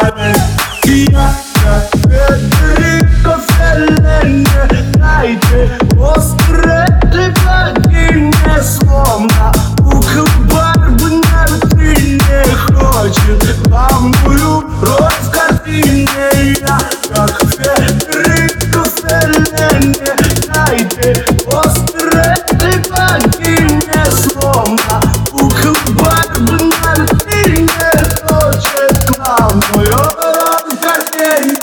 Я как Федерико Феллини, дайте острые богине, словно кукол Барби на витрине, хочет главную роль в картине. Я как Федерико Феллини, дайте острые богине, словно кукол Барби на витрине, хочет главную роль в картине.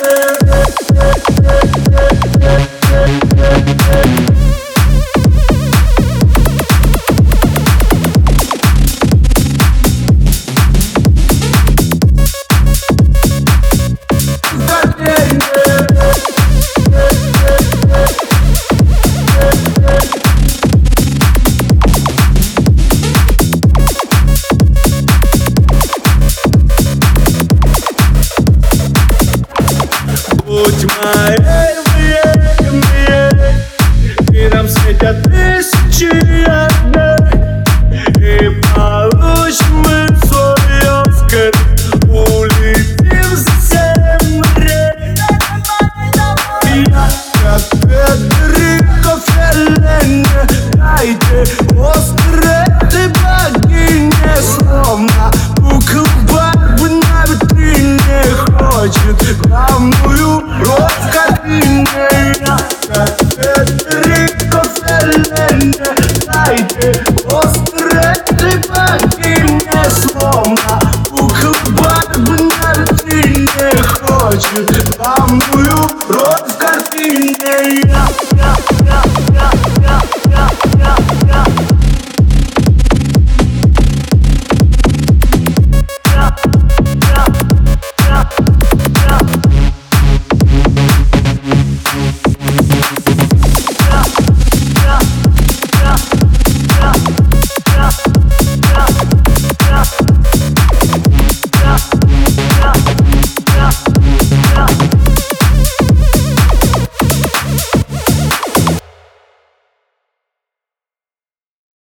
Будь моей, миром светят тысячи огней, и получим мы свой Оскар, улетим за 7 морей. Я как Федерико Феллини, дайте острые богине, словно кукол Барби на витрине, хочет главную роль в картине. Я как Федерико Феллини, дайте острые богине, словно кукол Барби на витрине, хочет главную роль.